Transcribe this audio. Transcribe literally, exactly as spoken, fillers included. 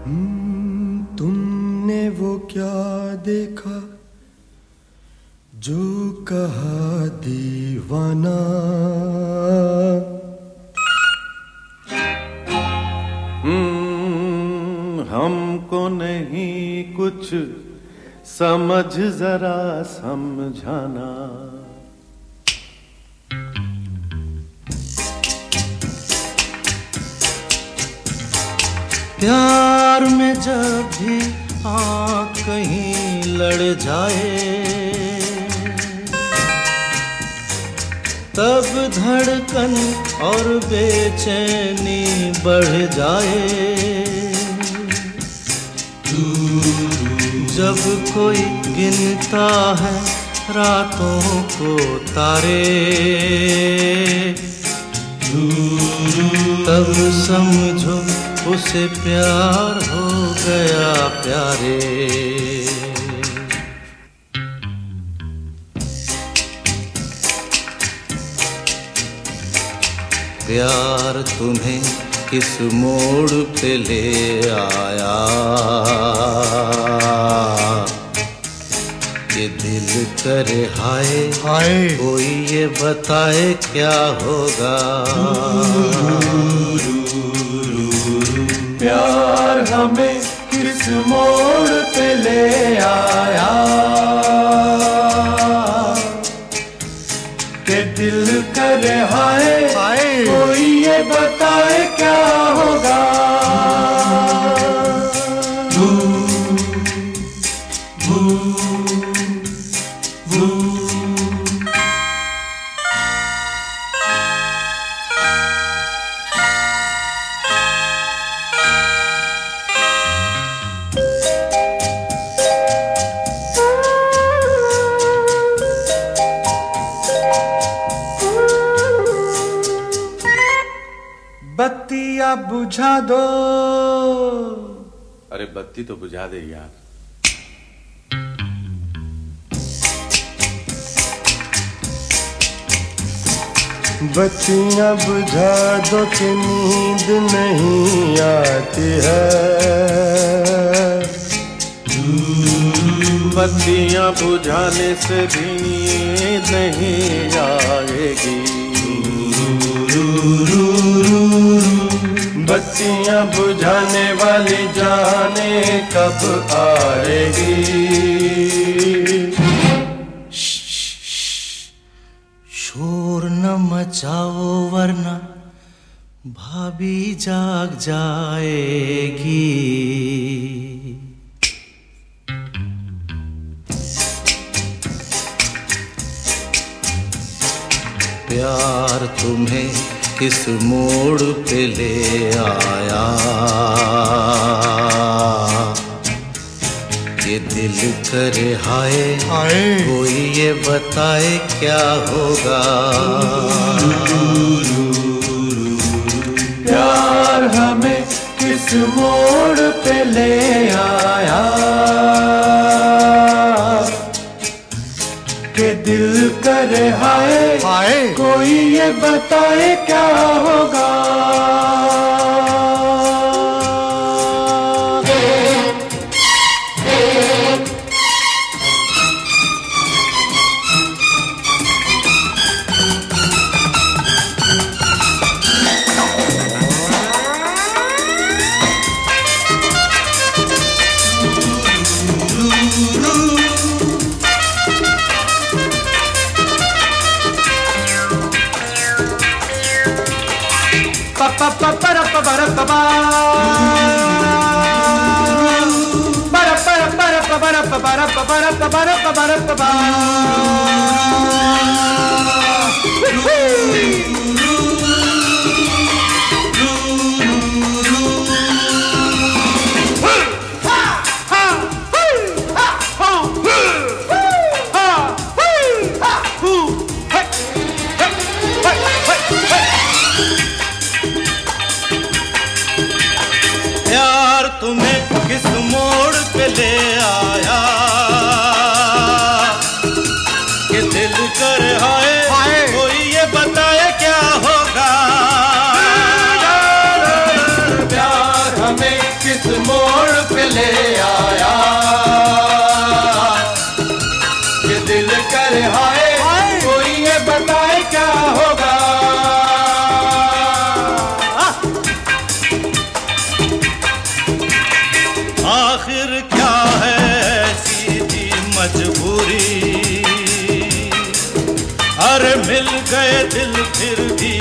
हम्म, तुमने वो क्या देखा जो कहा दीवाना, हम्म, हमको नहीं कुछ समझ जरा समझाना। प्यार में जब भी आँख कहीं लड़ जाए, तब धड़कन और बेचैनी बढ़ जाए। जब कोई गिनता है रातों को तारे, तब समझो उसे प्यार हो गया प्यारे। प्यार तुम्हें किस मोड़ पे ले आया, ये दिल करे हाय हाय, कोई ये बताए क्या होगा। प्यार हमें किस मोड़ पे ले आया, के दिल करे हाय हाय, कोई ये बताए क्या होगा। भू भू भू बत्तियाँ बुझा दो। अरे बत्ती तो बुझा दे यार। बत्तियाँ बुझा दो कि नींद नहीं आती है। बत्तियाँ बुझाने से भी नींद नहीं आएगी। बत्तियाँ बुझाने वाली जाने कब आएगी। शोर न मचाओ वरना भाभी जाग जाएगी। प्यार तुम्हें किस मोड़ पे ले आया, ये दिल करे हाय हाय, कोई ये बताए क्या होगा। प्यार हमें किस मोड़ पे ले आया, के दिल करे हाय हाय, कोई ये बताए क्या होगा। Pa pa pa para pa para pa pa para para para pa para pa para pa para pa para pa para pa pa. प्यार तुम्हें किस मोड़ पे ले आया, कि दिल कर हाय हाय, कोई ये बताए क्या किस मोड़ पे ले आया ये दिल करे हाय कोई ये बताए क्या होगा। आखिर क्या है ऐसी थी मजबूरी, अरे मिल गए दिल फिर भी